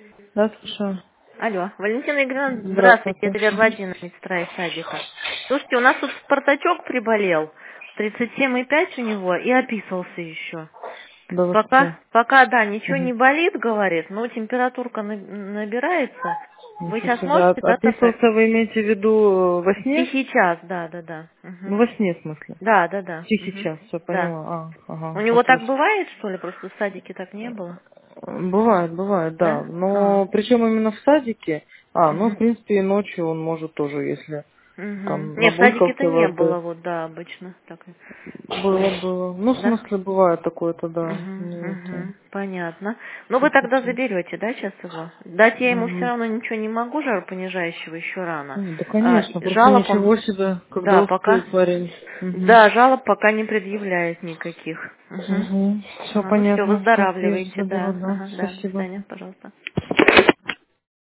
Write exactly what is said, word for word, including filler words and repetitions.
Да, слушаю. Алло, Валентина Игоревна, здравствуйте, Здравствуйте. это Вера Владимировна, медсестра из садика. Слушайте, у нас тут Спартачок приболел, тридцать семь и пять у него, и описался еще. Да вы что? Пока, пока, да, ничего Угу. не болит, говорит, но температурка на- набирается. Вы Ничего сейчас себе. А можете, да, забрать? описывался вы имеете в виду во сне? Стихи час, да, да, да. Ну, Мгм. во сне, в смысле. Да, да, да. Мгм. Сейчас, все Да. поняла. А, У ага, него так отлично. бывает, что ли? Просто в садике так не было. Бывает, бывает, да. Да? А. Но причем именно в садике. А, ну, в Мгм. принципе, и ночью он может тоже, если Мгм. там Нет, в садике-то набулькался не ВД. было, вот, да, обычно так и Было, было. было. Ну, в Да? смысле, бывает такое-то, да. Угу, Ну, это угу, понятно. Ну, вы тогда все-таки. заберете, да, сейчас его? Дать я ему все равно ничего не могу, жаропонижающего еще рано. Да, А, конечно, просто жалоб он, ничего себе, когда да, успеет пока, парень. Угу. да, жалоб пока не предъявляет никаких. Угу. Угу. Все Ага, ну все, понятно. Так, я выздоравливайте, заберу, да. да. Ага, да, до Спасибо. свидания, пожалуйста.